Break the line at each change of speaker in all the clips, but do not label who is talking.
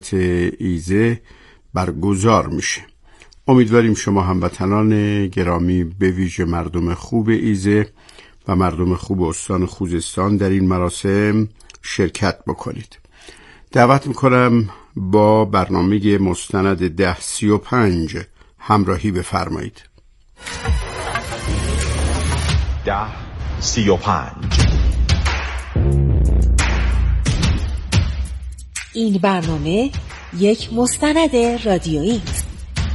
ایزه برگزار میشه. امیدواریم شما هموطنان گرامی به ویژه مردم خوب ایزه و مردم خوب استان خوزستان در این مراسم شرکت بکنید. دعوت میکنم با برنامه مستند 1035 همراهی بفرمایید.
1035
این برنامه یک مستند رادیویی است.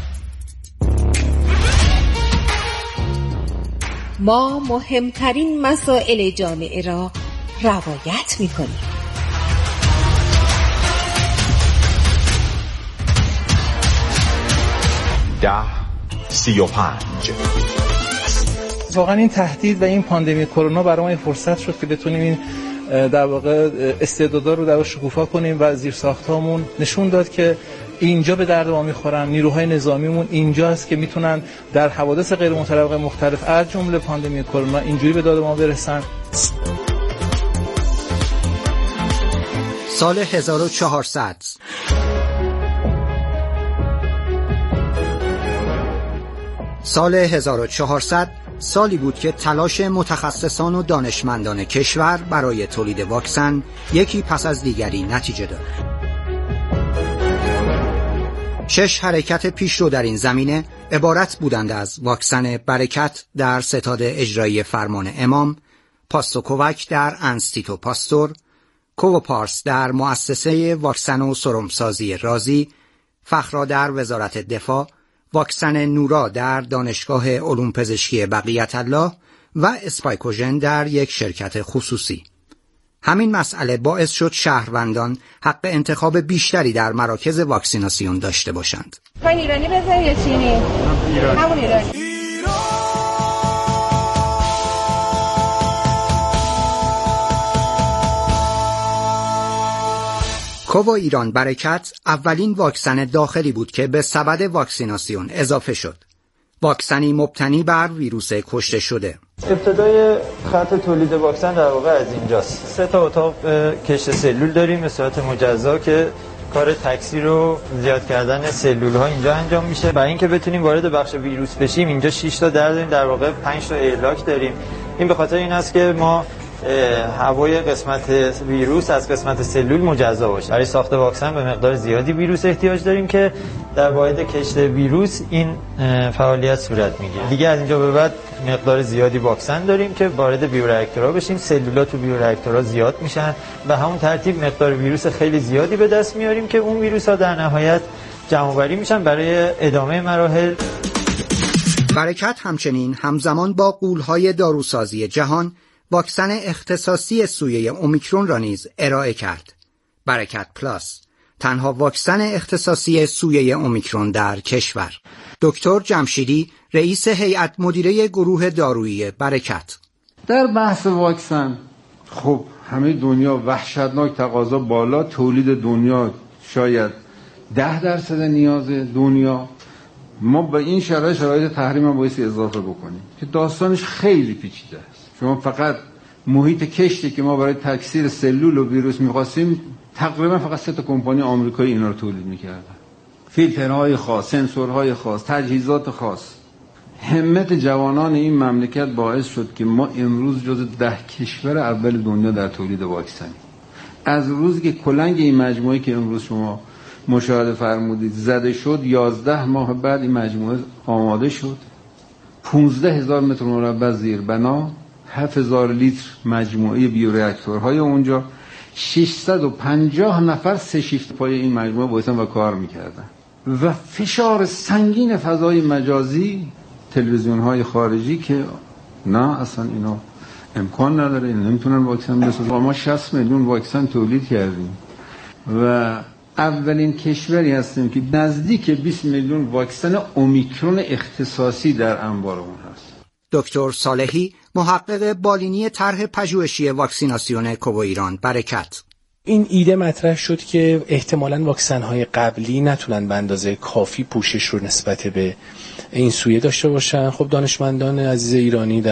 ما مهمترین مسائل جامعه را روایت می‌کنیم.
ده 35
واقعا این تهدید و این پاندمی کرونا برای ما فرصت شد که بتونیم این در واقع استعدادا رو در شکوفا کنیم و زیرساختامون نشون داد که اینجا به درد ما میخورن. نیروهای نظامیمون اینجا است که میتونن در حوادث غیر مترقب مختلف از جمله پاندمی کرونا اینجوری به داد ما برسن.
سال 1400 سال 1400 سالی بود که تلاش متخصصان و دانشمندان کشور برای تولید واکسن یکی پس از دیگری نتیجه داد. 6 حرکت پیشرو در این زمینه عبارت بودند از واکسن برکت در ستاد اجرایی فرمان امام، پاستوکووک در انستیتو پاستور، کووپارس در مؤسسه واکسن و سرمسازی رازی، فخرا در وزارت دفاع، واکسن نورا در دانشگاه علوم پزشکی بقیت الله و اسپایکوژن در یک شرکت خصوصی. همین مسئله باعث شد شهروندان حق انتخاب بیشتری در مراکز واکسیناسیون داشته باشند.
ایرانی بذاری یا چینی؟ همون ایرانی.
کوو ایران برکت اولین واکسن داخلی بود که به سبد واکسیناسیون اضافه شد. واکسنی مبتنی بر ویروس کشته شده.
ابتدای خط تولید واکسن در واقع از اینجاست. 3 تا اتاق کشت سلول داریم به صورت مجزا که کار تکثیر و زیاد کردن سلول ها اینجا انجام میشه. برای اینکه بتونیم وارد بخش ویروس بشیم اینجا 6 تا در داریم، در واقع 5 تا ایرلاک داریم. این به خاطر این است که ما هوای قسمت ویروس از قسمت سلول مجزا باشه. برای ساخت واکسن به مقدار زیادی ویروس احتیاج داریم که در واحد کشت ویروس این فعالیت صورت میگیره. دیگه از اینجا به بعد مقدار زیادی واکسن داریم که وارد بیوریاکتورها بشیم. سلولا تو بیوریاکتورها زیاد میشن و همون ترتیب مقدار ویروس خیلی زیادی به دست میاریم که اون ویروس ها در نهایت جمع‌آوری میشن برای ادامه مراحل.
برکت همچنین همزمان با غول‌های داروسازی جهان واکسن اختصاصی سویه اومیکرون را نیز ارائه کرد. برکت پلاس، تنها واکسن اختصاصی سویه اومیکرون در کشور. دکتر جمشیدی، رئیس هیئت مدیره گروه دارویی برکت:
در بحث واکسن خب همه دنیا وحشتناک تقاضا بالا، تولید دنیا شاید 10% نیاز دنیا. ما با این شرایط تحریم هم باید اضافه بکنیم که داستانش خیلی پیچیده است. شما فقط محیط کشتی که ما برای تکثیر سلول و ویروس می‌خواستیم تقریبا فقط 3 تا کمپانی آمریکایی اینا رو تولید می‌کردن. فیلترهای خاص، سنسورهای خاص، تجهیزات خاص. همت جوانان این مملکت باعث شد که ما امروز جز 10 کشور اول دنیا در تولید واکسنیم. از روزی که کلنگ این مجموعه که امروز شما مشاهده فرمودید زده شد، 11 ماه بعد این مجموعه آماده شد. 15,000 متر مربع زیربنا، 7,000 لیتر مجموعه بیوریاکتورهای اونجا، 650 نفر 3 شیفت پای این مجموعه بایستن و کار میکردن و فشار سنگین فضای مجازی، تلویزیون‌های خارجی که نه اصلا اینا امکان نداره، اینا نمیتونن واکسن بسازن. ما 60 میلیون واکسن تولید کردیم و اولین کشوری هستیم که نزدیک 20 میلیون واکسن اومیکرون اختصاصی در انبارمون هست.
دکتر صالحی، محقق بالینی طرح پژوهشی واکسیناسیون کوو ایران برکت:
این ایده مطرح شد که احتمالاً واکسن‌های قبلی نتونن به اندازه کافی پوشش رو نسبت به این سویه داشته باشن. خب دانشمندان عزیز ایرانی در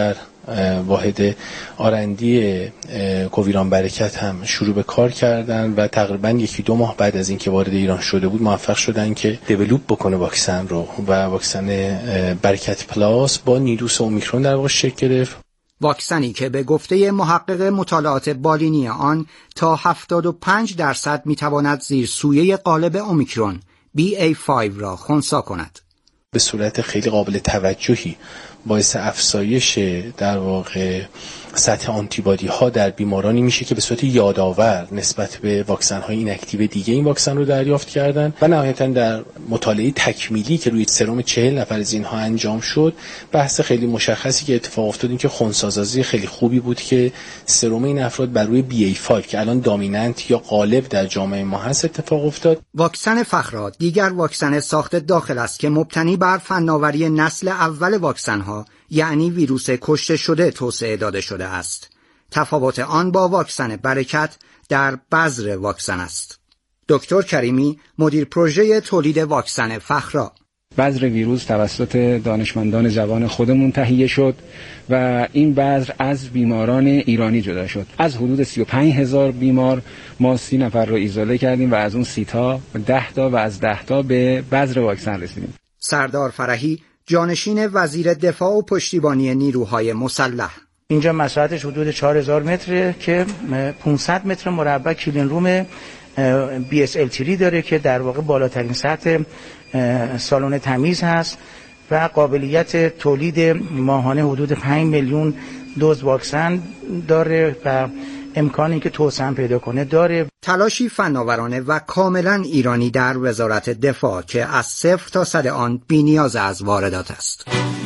واحد آرندی کوویران برکت هم شروع به کار کردن و تقریبا 1-2 ماه بعد از اینکه وارد ایران شده بود موفق شدن که دیولوپ بکنه واکسن رو و واکسن برکت پلاس با نیروس اومیکرون در واقع شکل گرفت.
واکسنی که به گفته محقق مطالعات بالینی آن تا 75% میتواند زیر سویه قالب اومیکرون BA.5 را خنثی کند.
به صورت خیلی قابل توجهی باعث افزایش در واقع سطح آنتیبادی ها در بیمارانی میشه که به صورت یادآور نسبت به واکسن های ایناکتیو دیگه این واکسن رو دریافت کردن و نهایتا در مطالعه تکمیلی که روی سرم 40 نفر از اینها انجام شد بحث خیلی مشخصی که اتفاق افتاد این که خنثی‌سازی خیلی خوبی بود که سرم این افراد بر روی BA.5 که الان دامیننت یا غالب در جامعه ما هست اتفاق افتاد.
واکسن فخرا دیگر واکسن ساخت داخل است که مبتنی بر فناوری نسل اول واکسن ها یعنی ویروس کشته شده توسعه داده شده است. تفاوت آن با واکسن برکت در بذر واکسن است. دکتر کریمی مدیر پروژه تولید واکسن فخرا:
بذر ویروس توسط دانشمندان جوان خودمون تهیه شد و این بذر از بیماران ایرانی جدا شد. از حدود 35,000 بیمار ما 30 نفر رو ایزوله کردیم و از اون 30 تا 10 تا و از 10 تا به بذر واکسن رسیدیم.
سردار فرحی جانشین وزیر دفاع و پشتیبانی نیروهای مسلح:
اینجا مساحتش حدود 4000 متره که 500 متر مربع کلین روم BSL-3 داره که در واقع بالاترین سطح سالن تمیز هست و قابلیت تولید ماهانه حدود 5 میلیون دوز واکسن داره و امکان اینکه توسعه پیدا کنه داره.
تلاشی فناورانه و کاملا ایرانی در وزارت دفاع که از 0 تا 100 آن بی‌نیاز از واردات است.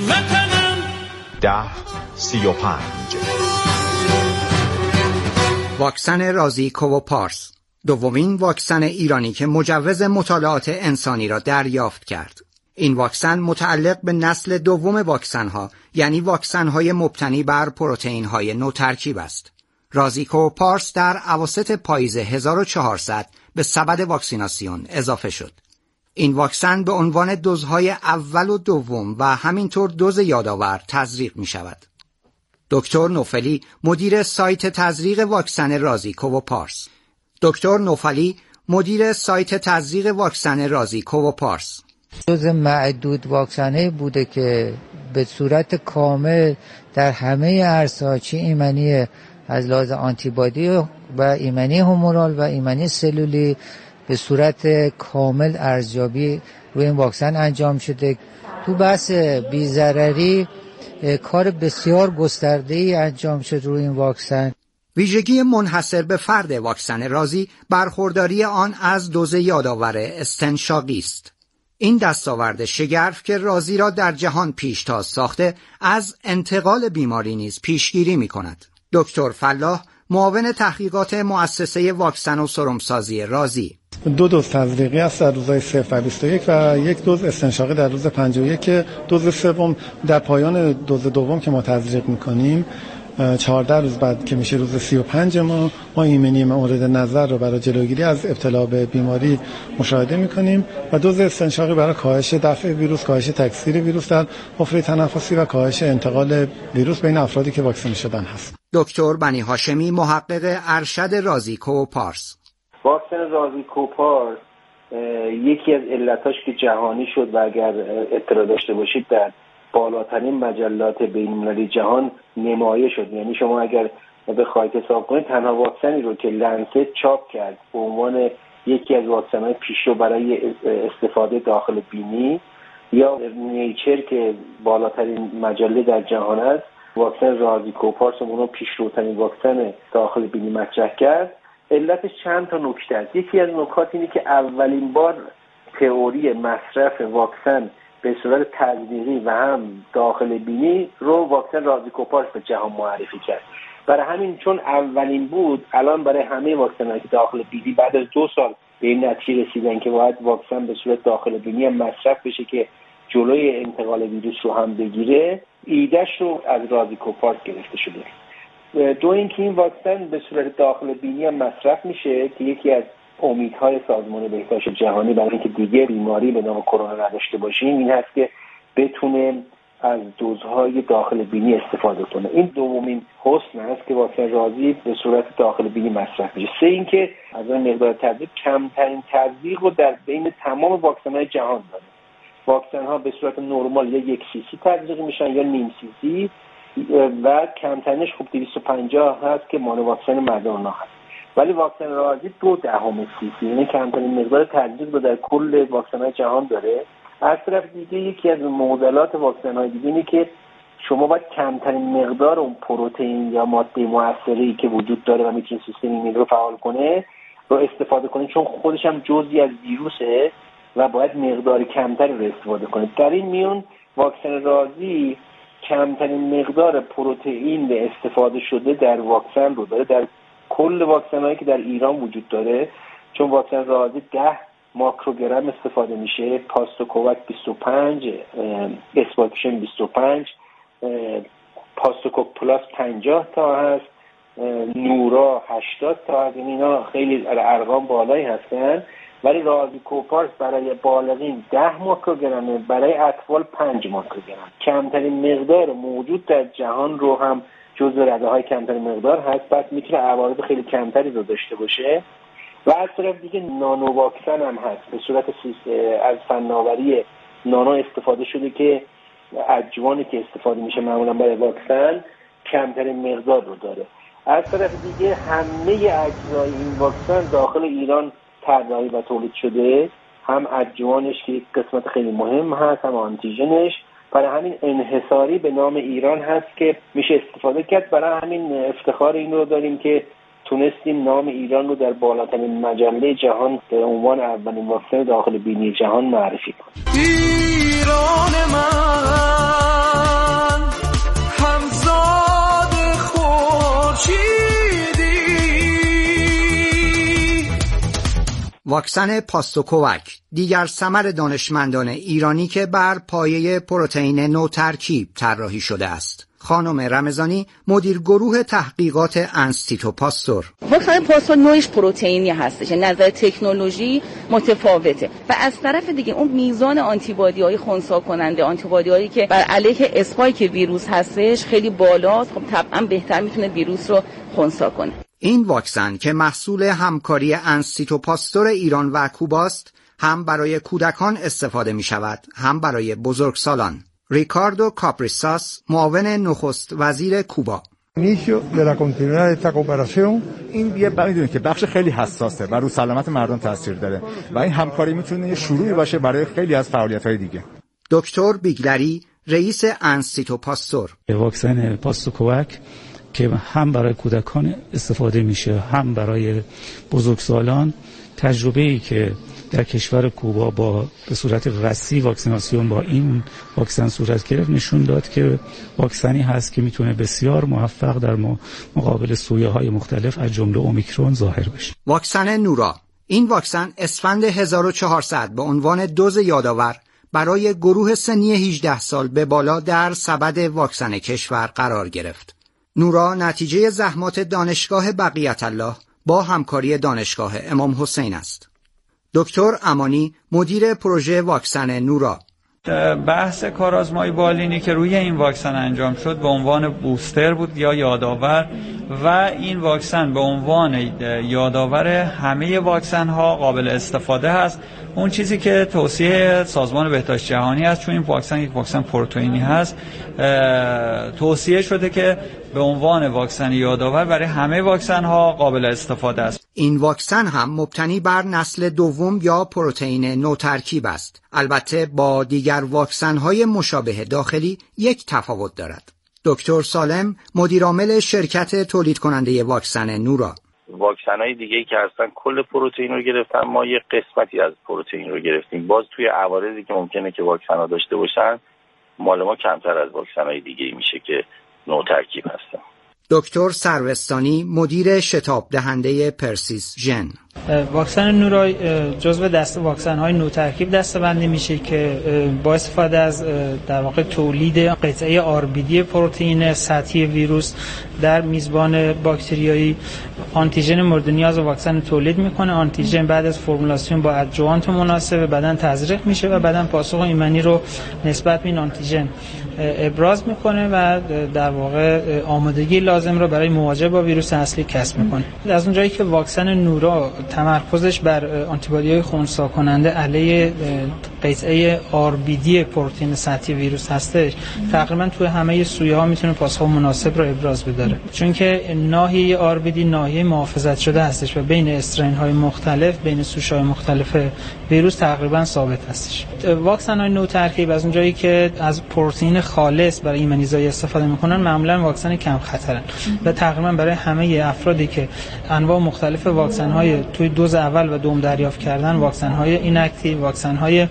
10:35
واکسن رازی کووپارس، دومین واکسن ایرانی که مجوز مطالعات انسانی را دریافت کرد. این واکسن متعلق به نسل دوم واکسن‌ها یعنی واکسن‌های مبتنی بر پروتئین‌های نوترکیب است. رازی کووپارس در اواسط پاییز 1400 به سبد واکسیناسیون اضافه شد. این واکسن به عنوان دوزهای اول و دوم و همینطور دوز یادآور تزریق می شود. دکتر نوفلی مدیر سایت تزریق واکسن رازی کووپارس: دکتر نوفلی مدیر سایت تزریق واکسن رازی کووپارس:
دوز معدود واکسنه بوده که به صورت کامل در همه عرصه‌ها چه ایمنی از لحاظ آنتیبادی و ایمنی هومورال و ایمنی سلولی به صورت کامل ارزیابی روی این واکسن انجام شده. تو بحث بی‌ضرری کار بسیار گسترده‌ای انجام شد روی این واکسن.
ویژگی منحصر به فرد واکسن رازی برخورداری آن از دوز یادآور استنشاقی است. این دستاورد شگرف که رازی را در جهان پیشتاز ساخته از انتقال بیماری نیز پیشگیری می‌کند. دکتر فلاح معاون تحقیقات مؤسسه واکسن و سرمسازی رازی:
2 دوز تزریقی است در روزهای 0 و 21 و 1 دوز استنشاقی در روز 51 که دوز سوم در پایان دوز دوم که ما تزریق می‌کنیم 14 روز بعد که میشه روز 35 ما ایمنی مورد نظر رو برای جلوگیری از ابتلا به بیماری مشاهده می‌کنیم و دوز استنشاقی برای کاهش دفع ویروس، کاهش تکثیر ویروس در حفره تنفسی و کاهش انتقال ویروس بین افرادی که واکسینه شدن هست.
دکتر بنی هاشمی محقق ارشد رازی کووپارس:
واکسن رازی کووپارس یکی از علتاش که جهانی شد و اگر اطلاع داشته باشید در بالاترین مجلات بین‌المللی جهان نمایش شد. یعنی شما اگر بخواید حساب کنید تنها واکسنی رو که لنست چاپ کرد به عنوان یکی از واکسن‌های پیشرو برای استفاده داخل بینی یا نیچر که بالاترین مجله در جهان است واکسن رازی کووپارس اونو پیشروترین واکسن داخل بینی مطرح کرد. علتش چند تا نکته است. یکی از نکات اینه که اولین بار تئوری مصرف واکسن به صورت تزریقی و هم داخل بینی رو واکسن رازی کووپارس به جهان معرفی کرد. برای همین چون اولین بود الان برای همه واکسن‌های داخل بینی بعد از 2 سال به این نتیجه رسیدن که باید واکسن به صورت داخل بینی هم مصرف بشه که جلوی انتقال ویروس رو هم بگیره. ایدهش رو از رازی کووپارس گرفته شده. دو اینکه این واکسن به صورت داخل بینی هم مصرف میشه که یکی از امیدهای سازمان بهداشت جهانی برای اینکه دیگه بیماری به نام کرونا نداشته باشیم این هست که بتونه از دوزهای داخل بینی استفاده کنه. این دومین حسن است که واکسن رازی به صورت داخل بینی مصرف میشه. 3 اینکه از اون مقدار تزریق کمترین تزریق رو در بین تمام واکسن‌های جهان داره. واکسن‌ها به صورت نرمال یا 1 سی تزریق میشن یا نیم سی و کمترینش خب 250 هست که مانو واکسن مدرنا هست. ولی واکسن رازی 0.2 سی یعنی کمترین مقدار تزریق رو در کل واکسن‌های جهان داره. از طرف دیگه یکی از معضلات واکسن‌های دیگه اینه که شما باید کمترین مقدار اون پروتئین یا ماده مؤثری که وجود داره و میتونه سیستم ایمنی رو فعال کنه رو استفاده کنید، چون خودش هم جزئی از ویروسه و باید مقدار کمتری رو استفاده کنید. در این میون واکسن رازی کمترین مقدار پروتئین به استفاده شده در واکسن رو داره در کل واکسن‌هایی که در ایران وجود داره، چون واکسن رازی 10 ماکروگرم استفاده میشه، پاستوکووک 25، اسپاتیشن 25، پاستوکوک پلاس 50 تا هست، نورا 80 تا هست. اینا خیلی ارقام بالایی هستن، ولی رازی کوپارس برای بالغین 10 ماکروگرمه، برای اطفال 5 ماکروگرم. کمترین مقدار موجود در جهان رو هم جزو رده‌های کمترین مقدار هست، پس میتونه عوارض خیلی کمتری رو داشته باشه. و از طرف دیگه نانو واکسن هم هست، به صورت از فناوری نانو استفاده شده که اجوانی که استفاده میشه معمولا برای واکسن کمترین مقدار رو داره. از طرف دیگه همه اجزای این واکسن داخل ایران طراحی و تولید شده، هم اجوانش که یک قسمت خیلی مهم هست، هم آنتیژنش. برای همین انحصاری به نام ایران هست که میشه استفاده کرد. برای همین افتخار این رو داریم که تونستیم نام ایران رو در بالاترین مجله جهان به عنوان اولین واکسن داخل بینی جهان معرفی کنیم.
ایران من همزاد خورشیدی.
واکسن پاستوکووک دیگر ثمر دانشمندان ایرانی که بر پایه پروتئین نوترکیب طراحی شده است. خانم رمضانی مدیر گروه تحقیقات انستیتو پاستور:
واکسن پاستور نوعش پروتئینی هستش، نظر تکنولوژی متفاوته و از طرف دیگه اون میزان آنتیبادی‌های خنثی کننده، آنتیبادی‌هایی که بر علیه اسپایک ویروس هستش خیلی بالاست. خب طبعا بهتر میتونه ویروس رو خنثی کنه.
این واکسن که محصول همکاری انستیتو پاستور ایران و کوباست، هم برای کودکان استفاده می شود، هم برای بزرگسالان. ریکاردو کاپریساس، معاون نخست وزیر کوبا:
این یه میدونید که بخش خیلی حساسه و رو سلامت مردم تاثیر داره و این همکاری میتونه یه شروعی باشه برای خیلی از فعالیت‌های دیگه.
دکتر بیگلری، رئیس انستیتو پاستور:
واکسن پاستوکووک که هم برای کودکان استفاده میشه هم برای بزرگسالان، تجربه‌ای که در کشور کوبا با به صورت وسیع واکسیناسیون با این واکسن صورت گرفت نشون داد که واکسنی هست که میتونه بسیار موفق در مقابل سویه‌های مختلف از جمله اومیکرون ظاهر بشه.
واکسن نورا: این واکسن اسفند 1400 به عنوان دوز یادآور برای گروه سنی 18 سال به بالا در سبد واکسن کشور قرار گرفت. نورا نتیجه زحمات دانشگاه بقیت الله با همکاری دانشگاه امام حسین است. دکتر امانی، مدیر پروژه واکسن نورا:
بحث کارآزمایی بالینی که روی این واکسن انجام شد به عنوان بوستر بود یا یادآور و این واکسن به عنوان یادآور همه واکسن ها قابل استفاده است. اون چیزی که توصیه سازمان بهداشت جهانی است، چون این واکسن یک واکسن پروتئینی هست، توصیه شده که به عنوان واکسن یادآور برای همه واکسن ها قابل استفاده است.
این واکسن هم مبتنی بر نسل دوم یا پروتئین نوترکیب است. البته با دیگر واکسن های مشابه داخلی یک تفاوت دارد. دکتر سالم، مدیر عامل شرکت تولید کننده واکسن نورا:
واکسن‌های دیگه‌ای که هستن کل پروتئین رو گرفتن، ما یه قسمتی از پروتئین رو گرفتیم. باز توی عوارضی که ممکنه که واکسن‌ها داشته باشن، مال ما کمتر از واکسن‌های دیگه‌ای میشه که نوترکیب هستن.
دکتر سروستانی، مدیر شتاب دهنده پرسیس ژن:
واکسن نورا جزو دسته واکسن‌های نوترکیب دسته‌بندی میشه که با استفاده از در واقع تولید قطعه آربیدی پروتئین سطحی ویروس در میزبان باکتریایی آنتیژن مورد نیاز واکسن تولید میکنه. آنتیژن بعد از فرمولاسیون با ادجوانت مناسب بدن تزریق میشه و بدن پاسخ ایمنی رو نسبت به این آنتیژن ابراز میکنه و در واقع آمادگی لازم رو برای مواجهه با ویروس اصلی کسب میکنه. از اونجایی که واکسن نورا تمرکزش بر آنتیبادی‌های خنثی کننده علیه قطعه RBD پروتئین سطحی ویروس هستش، تقریبا توی همه سویه‌ها میتونه پاسخ مناسب رو ابراز بداره، چون که ناحیه RBD ناحیه محافظت شده هستش و بین استرین‌های مختلف، بین سوشه‌های مختلف ویروس تقریبا ثابت هستش. واکسن‌های نوترکیب از اونجایی که از پروتئین خالص برای ایمنیزایی استفاده میکنن، معمولا واکسن کم خطرن و تقریبا برای همه افرادی که انواع مختلف واکسن‌های توی دوز اول و دوم دریافت کردن، واکسن‌های ایناکتیو، واکسن‌های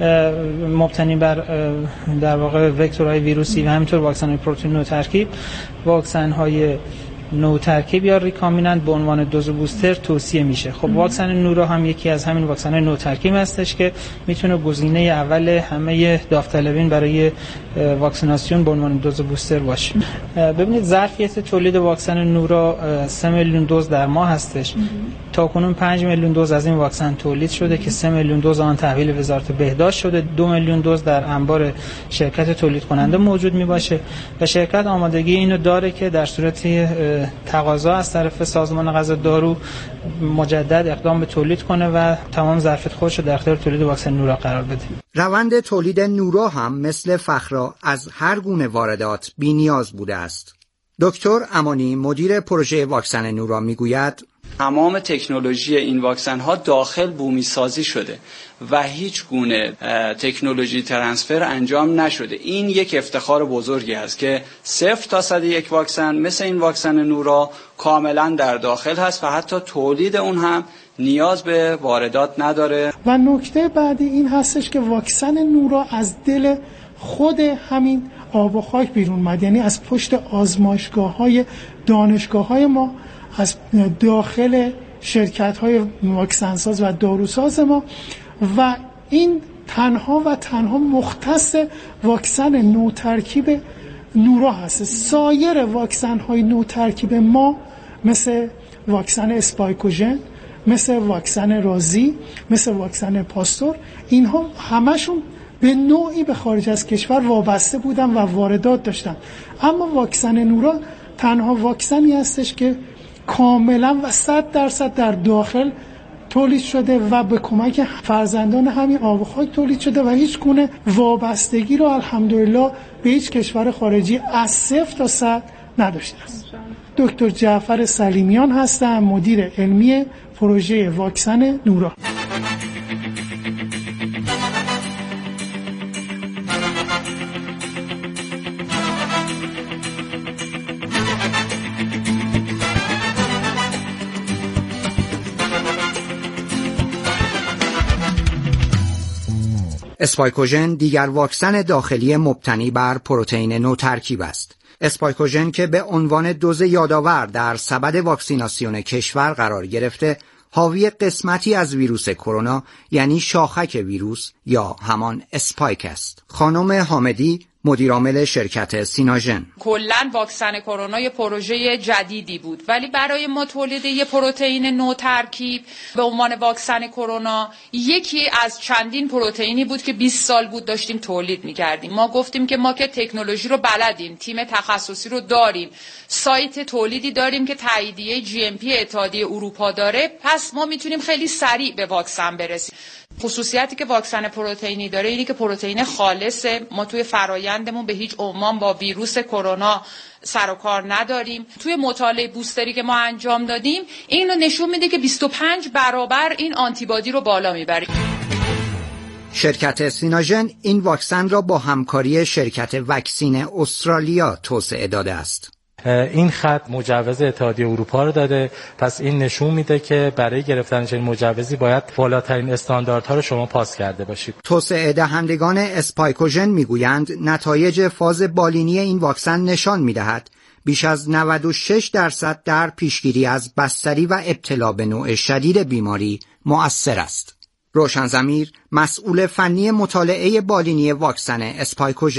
مبتنی بر در واقع وکتورهای ویروسی و همینطور واکسن‌های پروتئین نوترکیب، واکسن‌های نوترکیب یا ریکامبیننت به عنوان دوز بوستر توصیه میشه. خب واکسن نورا هم یکی از همین واکسن‌های نوترکیب هستش که میتونه گزینه اول همه داوطلبین برای واکسیناسیون به عنوان دوز بوستر باشه. ببینید ظرفیت تولید واکسن نورا 3 میلیون دوز در ماه هستش. تاکنون 5 میلیون دوز از این واکسن تولید شده که 3 میلیون دوز آن تحویل وزارت بهداشت شده، 2 میلیون دوز در انبار شرکت تولید کننده موجود می باشه و شرکت آمادگی اینو داره که در صورت تقاضا از طرف سازمان غذا دارو مجدد اقدام به تولید کنه و تمام ظرفیت خودش رو در اختیار تولید واکسن نورا قرار بده.
روند تولید نورا هم مثل فخرا از هر گونه واردات بی‌نیاز بوده است. دکتر امانی مدیر پروژه واکسن نورا میگوید
تمام تکنولوژی این واکسن ها داخل بومی سازی شده و هیچ گونه تکنولوژی ترانسفر انجام نشده. این یک افتخار بزرگی است که 0 تا 101 واکسن مثل این واکسن نورا کاملا در داخل هست و حتی تولید اون هم نیاز به واردات نداره.
و نکته بعدی این هستش که واکسن نورا از دل خود همین آب و خاک بیرون اومد، یعنی از پشت آزمایشگاه‌های دانشگاه‌های ما، از داخل شرکت‌های واکسنساز و داروساز ما، و این تنها و تنها مختص واکسن نوترکیب نورا هست. سایر واکسن‌های نوترکیب ما مثل واکسن اسپایکوژن، مثل واکسن رازی، مثل واکسن پاستور، اینها همشون به نوعی به خارج از کشور وابسته بودن و واردات داشتن. اما واکسن نورا تنها واکسنی هستش که کاملا و 100% در داخل تولید شده و به کمک فرزندان همین آب و خاک تولید شده و هیچ گونه وابستگی رو الحمدلله به هیچ کشور خارجی از 0 تا 100 نداشته است. دکتر جعفر سلیمیان هستم، مدیر علمی پروژه واکسن نورا.
اسپایکوژن دیگر واکسن داخلی مبتنی بر پروتئین نوترکیب است. اسپایکوژن که به عنوان دوز یادآور در سبد واکسیناسیون کشور قرار گرفته، حاوی قسمتی از ویروس کرونا یعنی شاخک ویروس یا همان اسپایک است. خانم حامدی مدیرعامل شرکت سیناژن:
کلاً واکسن کرونا یه پروژه جدیدی بود، ولی برای ما تولید یه پروتئین نوترکیب به عنوان واکسن کرونا یکی از چندین پروتئینی بود که 20 سال بود داشتیم تولید می‌کردیم. ما گفتیم که ما که تکنولوژی رو بلدیم، تیم تخصصی رو داریم، سایت تولیدی داریم که تاییدیه GMP اتحادیه اروپا داره، پس ما میتونیم خیلی سریع به واکسن برسیم. خصوصیتی که واکسن پروتئینی داره اینه که پروتئین خالصه. ما توی فرایندمون به هیچ عنوان با ویروس کرونا سر و کار نداریم. توی مطالعه بوستری که ما انجام دادیم اینو نشون میده که 25 برابر این آنتیبادی رو بالا میبره.
شرکت سیناژن این واکسن را با همکاری شرکت واکسین استرالیا توسعه داده است.
این خط مجوز اتحادیه اروپا رو داده، پس این نشون میده که برای گرفتن چنین مجوزی باید بالاترین استانداردها رو شما پاس کرده باشید.
توسعه دهندگان اسپایکوژن میگویند نتایج فاز بالینی این واکسن نشان میدهد بیش از 96% در پیشگیری از بستری و ابتلا به نوع شدید بیماری مؤثر است. روشن ضمیر مسئول فنی مطالعه بالینی واکسن اسپایکوژن: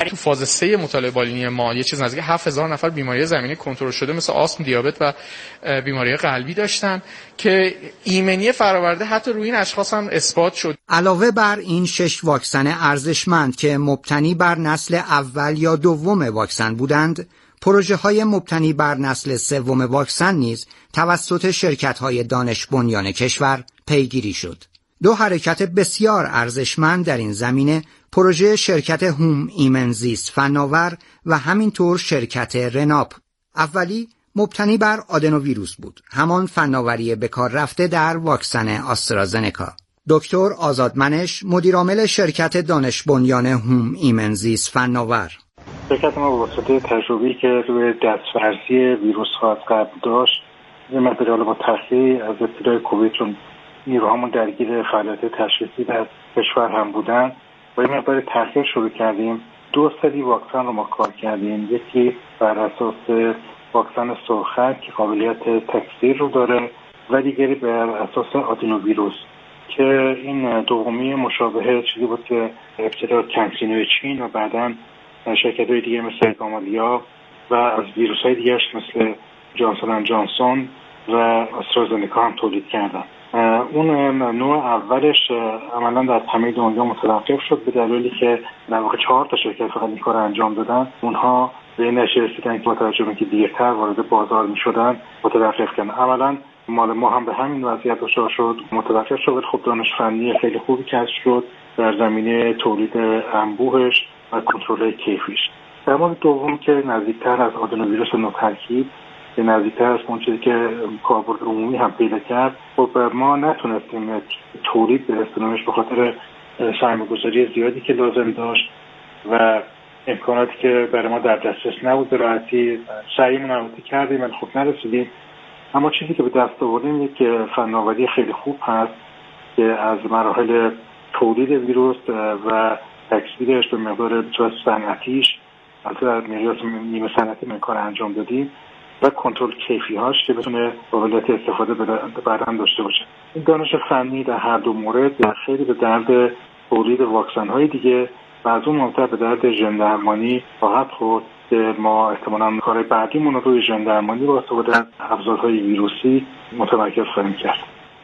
تو فاز 3 مطالعه بالینی ما یه چیز نزدیک 7000 نفر بیماری زمینی کنترل شده مثل آسم، دیابت و بیماری قلبی داشتن که ایمنی فراورده حتی روی این اشخاص هم اثبات شد.
علاوه بر این 6 واکسن ارزشمند که مبتنی بر نسل اول یا دوم واکسن بودند، پروژه‌های مبتنی بر نسل سوم واکسن نیز توسط شرکت‌های دانش بنیان کشور پیگیری شد. 2 حرکت بسیار ارزشمند در این زمینه پروژه شرکت هوم ایمنزیست فناور و همینطور شرکت رناپ. اولی مبتنی بر آدنوویروس بود، همان فناوری به کار رفته در واکسن آسترازنکا. دکتر آزادمنش، مدیرعامل شرکت دانش بنیان هوم ایمنزیست فناور:
شرکت ما واسطه تجربه‌ای که روی دستورزی ویروس ها از قبل داشت، یه مقدار با تأخیر از ابتدای کووید چون نیروهامون درگیر فعالیت تشخیصی در کشور هم بودن و یه مقدار تأخیر شروع کردیم. 2 سری واکسن رو ما کار کردیم. یکی بر اساس واکسن سرخک که قابلیت تکثیر رو داره و دیگری بر اساس آدنوویروس که این دومی مشابه چیزی بود که ابتدا کانسینوی چین و بعداً شرکت‌های دیگه مثل گامالیا و از ویروس‌های دیگه‌اش مثل جانسون اند جانسون و آسترازنکا هم تولید کردن. اون نوع اولش عملاً در همه دنیا متوقف شد به دلیلی که در واقع 4 تا شرکت فقط این کار انجام دادن. اونها به این نتیجه رسیدن که با توجه به اینکه دیرتر وارد بازار می‌شدن متوقف کردن. عملاً مال ما هم به همین وضعیت دچار شد، متوقف شد. خب دانش فنی خیلی خوبی کسب شد در زمینه تولید انبوهش و کنترل کیفیش. در مورد دوم که نزدیکتر از آدنوویروس نوترکیب، که نزدیکتر از اون چیزی که کاربرد عمومی هم پیدا کرد، خب ما نتونستیم تولید برسونیمش به خاطر سرمایه‌گذاری زیادی که لازم داشت و امکاناتی که برای ما در دسترس نبود. به راحتی سعیمون البته کردیم ولی خب نرسیدیم. اما چیزی که به دست آوردیم یک فناوری خیلی خوب هست که از مراحل تولید ویروس و تکثیرش به مقدار بسیار صنعتیش، البته در مقیاس نیمه صنعتی من کار انجام دادیم و کنترل کیفی‌هاش که بتونه قابلیت استفاده بعداً داشته باشه. این دانش فنی در هر دو مورد خیلی به درد تولید واکسن‌های دیگه و از اون مهمتر به درد ژن درمانی خواهد خورد که ما احتمالاً کار بعدیمون رو روی ژن درمانی با استفاده از ابزارهای ویروسی متمرکز خواهیم کرد.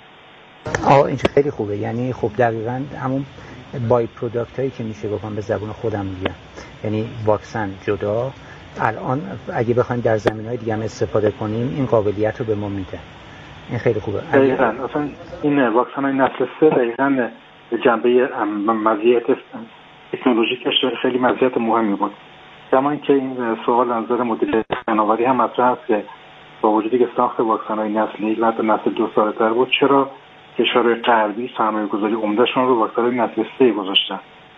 این خیلی خوبه. یعنی خب دقیقاً همون بای پروداکت هایی که میشه گفتم به زبون خودم میگم، یعنی واکسن جدا الان اگه بخوایم در زمینهای دیگه هم استفاده کنیم این قابلیت رو به ما میده. این خیلی خوبه.
دقیقاً اصلا این واکسن های نسل 3 دقیقاً جنبه مزیت تکنولوژیکش خیلی مزیت مهمی بود. کما اینکه این سوال از نظر مدیر فناوری هم مطرح است که با وجودی که ساخت واکسن های نسل 1 و نسل 2 سال‌تر بود، چرا کشورهای غربی سرمایه‌گذاری عمده‌شون رو واکسن نسل 3 گذاشتن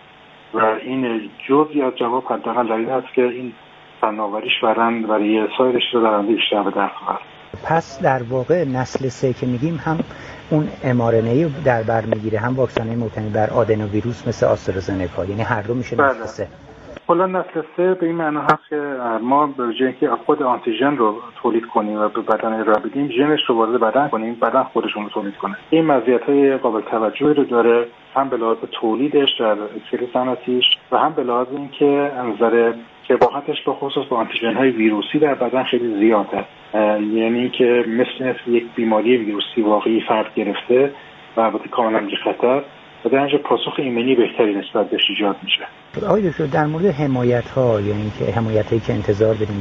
و این جزئی از جواب حداقل دلیل هست که این فناوریش برای سایرش رو در آینده بیشتر به دست آورد.
پس در واقع نسل 3 که میگیم هم اون mRNA در بر میگیره، هم واکسن‌های مبتنی بر آدنوویروس مثل آسترازنکا، یعنی هر دو میشه نسل 3.
کلا نسل 3 به این معنا هست که ما به جای اینکه خود آنتیژن رو تولید کنیم و به بدن ارائه بدیم، ژنش رو وارد بدن کنیم، بدن خودشون رو تولید کنه. این مزیت‌های قابل توجهی رو داره، هم به لحاظ تولیدش در اسکیل صنعتیش و هم به لحاظ اینکه از نظر شباهتش به خصوص با آنتیژن‌های ویروسی در بدن خیلی زیاده. یعنی که مثل یک بیماری ویروسی واقعی فرد گرفته و البته کاملا بی خطر و در اینجا پاسخ ایمنی بهتری نسبت بهش ایجاد میشه.
آقای دکتر در مورد حمایت‌ها، یعنی که حمایتایی که انتظار داریم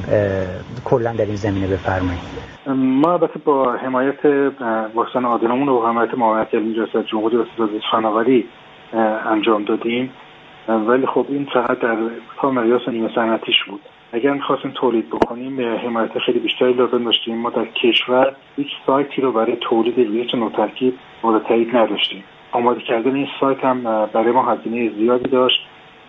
کلا در این زمینه بفرمایید.
ما البته با حمایت واکسن آدنومون و حمایت معاونت علمی ریاست جمهوری و استفاده فناوری انجام دادیم، ولی خب این فقط در مقیاس نیمه صنعتیش بود. اگر می‌خواستیم تولید بکنیم حمایت خیلی بیشتری لازم داشتیم. ما در کشور هیچ سایتی رو برای تولید ویروس نوترکیب مورد تایید نداشتیم. آماده کردن این سایت هم برای ما هزینه زیادی داشت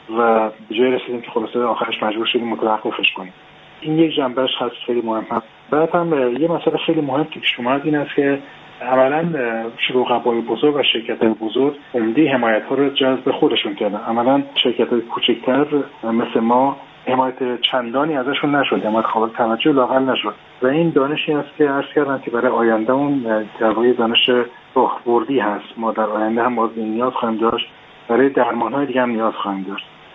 و به جای رسیدیم که خلاصه آخرش مجبور شدیم متوقفش کنیم. این یک جنبهش هست خیلی مهم هست. بعد هم یه مسئله خیلی مهم که پیش اومد این است که عملاً رقبای بزرگ و شرکت‌های بزرگ عمده حمایت‌ها رو جذب خودشون کردن. عملاً شرکت‌های کوچکتر مثل ما حمایت چندانی ازشون نشد، حمایت قابل توجه لااقل نشد و این دانشی است که عرض کردم که برای آینده اون در واقع دانش راهبردی هست. ما در آینده هم باز نیاز خواهیم داشت، برای درمان‌های دیگه هم نیاز خواهیم داشت.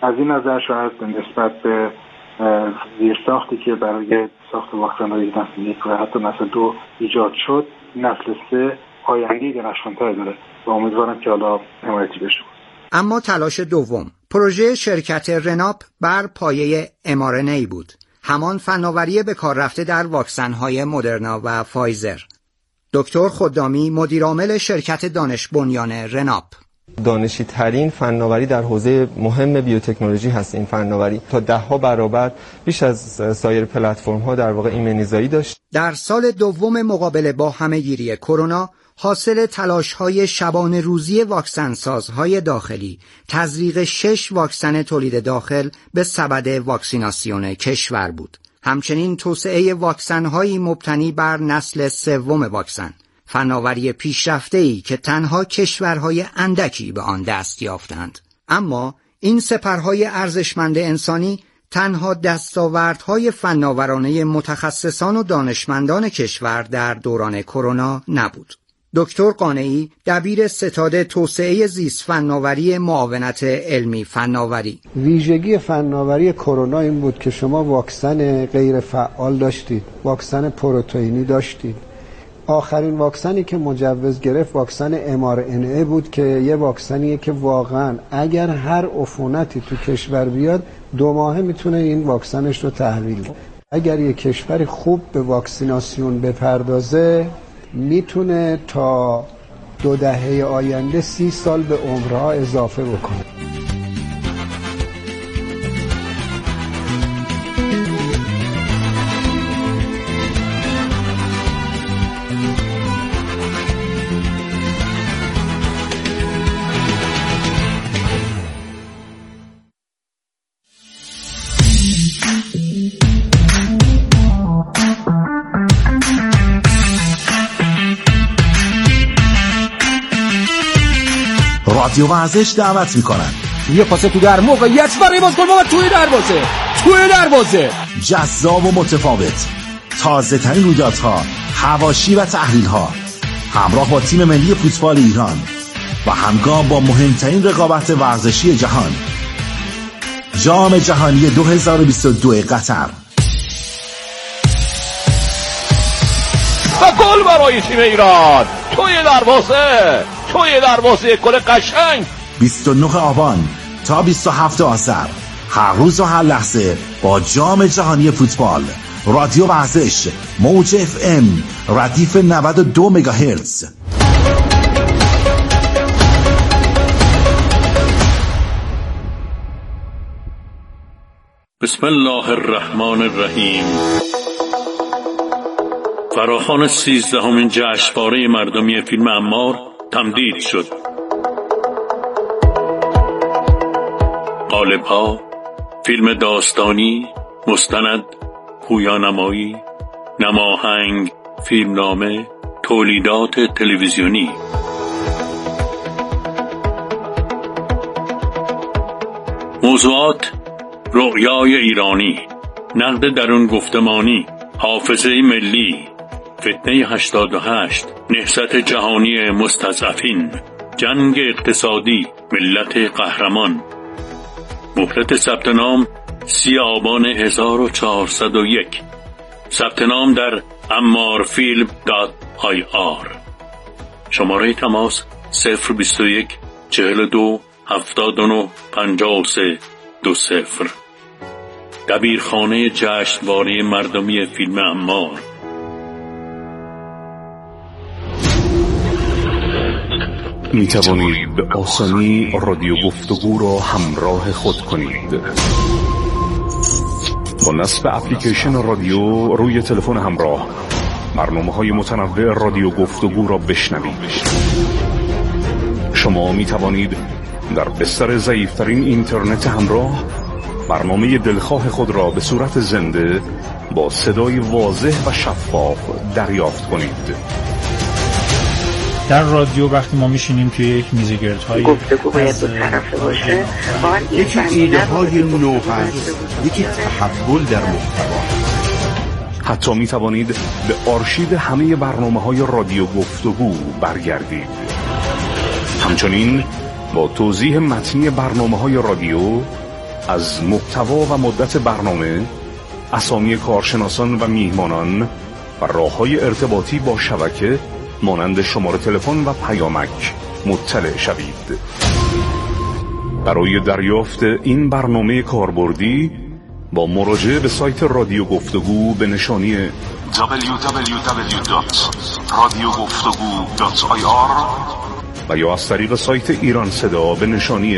از این نظر شاید نسبت به زیرساختی که برای ساخت واکسن‌های نسل 1 و حتی نسل 2 ایجاد شد، نسل 3 آینده درخشان‌تر داره و امیدوارم که حالا حمایتی بشه.
اما تلاش دوم، پروژه شرکت رناپ بر پایه mRNA بود، همان فناوری به کار رفته در واکسن‌های مدرنا و فایزر. دکتر خدامی، مدیرعامل شرکت دانش بنیان رناپ:
دانشی ترین فناوری در حوزه مهم بیوتکنولوژی هست. این فناوری تا 10 برابر بیش از سایر پلتفرم ها در واقع ایمنیزایی داشت.
در سال دوم مقابله با همهگیری کرونا، حاصل تلاش‌های شبانه روزی واکسن‌سازهای داخلی، تزریق 6 واکسن تولید داخل به سبد واکسیناسیون کشور بود. همچنین توسعه واکسن‌هایی مبتنی بر نسل 3 واکسن، فناوری پیشرفته‌ای که تنها کشورهای اندکی به آن دست یافتند. اما این سپرهای ارزشمند انسانی تنها دستاوردهای فناورانه متخصصان و دانشمندان کشور در دوران کرونا نبود. دکتر قانعی، دبیر ستاد توسعه زیست فناوری معاونت علمی فناوری:
ویژگی فناوری کرونا این بود که شما واکسن غیر فعال داشتید، واکسن پروتئینی داشتید. آخرین واکسنی که مجوز گرفت واکسن mRNA بود که یه واکسنیه که واقعا اگر هر عفونتی تو کشور بیاد 2 ماه میتونه این واکسنش رو تحویل بده. اگر یه کشور خوب به واکسیناسیون بپردازه میتونه تا 2 دهه آینده 30 سال به عمرها اضافه بکنه.
رادیو ورزش دعوت میکنن.
یه پاس تو در موقعیت برای بازیکن بابا توی دروازه
جذاب و متفاوت، تازه ترین رویدادها، حواشی و تحلیل ها، همراه با تیم ملی فوتبال ایران و همگام با مهمترین رقابت ورزشی جهان، جام جهانی 2022 قطر.
و گل برای تیم ایران توی دروازه گل قشنگ.
29 آبان تا 27 آذر، هر روز و هر لحظه با جام جهانی فوتبال. رادیو ورزش، موج FM، ردیف 92 مگاهرتز.
بسم الله الرحمن الرحیم. فراخوان 13مین جشنواره مردمی فیلم عمار تمدید شد. قالب‌ها، فیلم داستانی، مستند، پویانمایی، نماهنگ، فیلمنامه، تولیدات تلویزیونی. موضوعات: رؤیای ایرانی، نقد درون گفتمانی، حافظه ملی، فتنه 88، نهضت جهانی مستضعفین، جنگ اقتصادی، ملت قهرمان. مهلت ثبت نام 30 آبان 1401. ثبت نام در ammarfilm.ir. شماره تماس 021 42 79 53 20. دبیرخانه جشنواره مردمی فیلم عمار.
می توانید به آسانی رادیو گفتگو را همراه خود کنید. با نصب اپلیکیشن رادیو روی تلفن همراه، برنامه‌های متنوع رادیو گفتگو را بشنوید. شما می توانید در بستر ضعیف‌ترین اینترنت همراه برنامه دلخواه خود را به صورت زنده با صدای واضح و شفاف دریافت کنید.
در رادیو وقتی ما میشینیم توی یک میزگردهای
گفتگو باید دو طرفه باشه،
یکی ایده های نو هست، یکی تحول در محتوا. حتی می توانید به آرشیو همه برنامه‌های رادیو گفتگو برگردید. همچنین با توضیح متنی برنامه‌های رادیو از محتوا و مدت برنامه، اسامی کارشناسان و میهمانان و راه‌های ارتباطی با شبکه مانند شماره تلفن و پیامک مطلع شوید. برای دریافت این برنامه کاربردی با مراجعه به سایت رادیو گفتگو به نشانی www.radiogoftagu.ir و یا از طریق سایت ایران صدا به نشانی